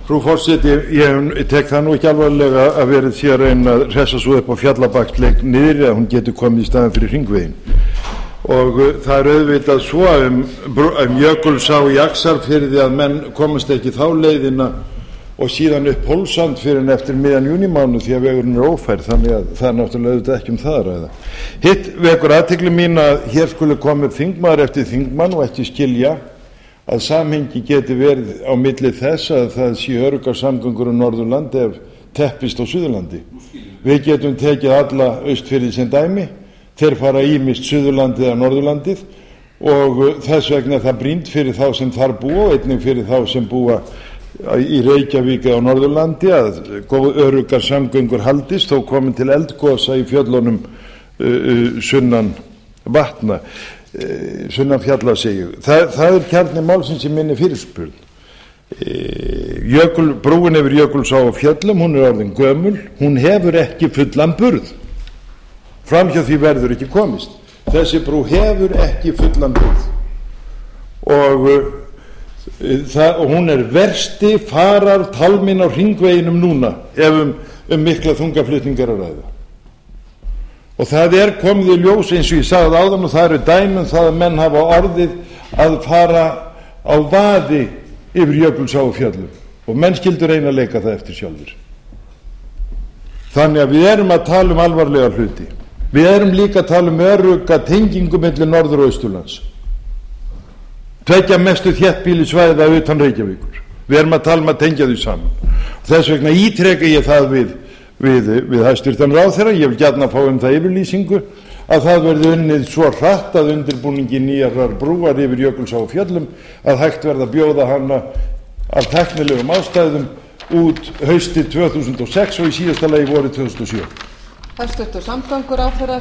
Frú forseti, ég tek það nú ekki alvarlega að verið sé að reyna að hressa svo upp á Fjallabaksleik niðri að hún getur komið í staðinn fyrir Hringveginn. Og það er auðvitað svo Jökulsá í Axarfirði að menn komast ekki þá leiðina og síðan upp Hólsand fyrir en eftir miðjan júnímánuð því að vegurinn er ófær, þannig að það er náttúrulega auðvitað ekki það að ræða. Hitt vekur athygli mín að hér skuli komið þingmaður eftir þingmann og ekki skilja að samhengi geti verið á milli þess að það sé öruggar samgöngur um Norðurlandi ef teppist á Suðurlandi. Við getum tekið alla Austfirði sem dæmi, þeir fara ýmist Suðurlandið eða Norðurlandið og þess vegna er það brýnt fyrir þá sem þar búa og einnig fyrir þá sem búa í Reykjavík eða á Norðurlandi að öruggar samgöngur haldist þó komin til eldgosa í fjöllunum sunnan vatna. Sunnan fjallasegju. Það er kjarni málsins í minni fyrirspurn. Brúin yfir Jökulsá á Fjöllum, hún er orðin gömul, hún hefur ekki fullan burð. Framhjá því verður ekki komist. Þessi brú hefur ekki fullan burð. Og hún er versti farartálminn á Hringveginum núna ef mikla þungaflutningar að ræða. Og það er komið í ljós eins og ég sagði áðan og það eru dæmi það að menn hafa orðið að fara á vaði yfir Jökulsá á Fjöllum og menn skyldu reyna að leika það eftir sjálfur. Þannig að við erum að tala um alvarlega hluti. Við erum líka að tala um örugga tengingu milli Norður- og Austurlands. Tveggja mestu þéttbýlisvæða utan Reykjavíkur. Við erum að tala um að tengja því saman. Þess vegna ítreka ég það við hæstvirtan ráðherra, ég vil gjarna fá það yfirlýsingu að það verði unnið svo hratt að undirbúningi nýjarrar brúar yfir Jökulsá á Fjöllum að hægt verði að bjóða hana af tæknilegum ástæðum út haustið 2006 og í síðasta lagi vorið 2007. Hæstvirtur samgönguráðherra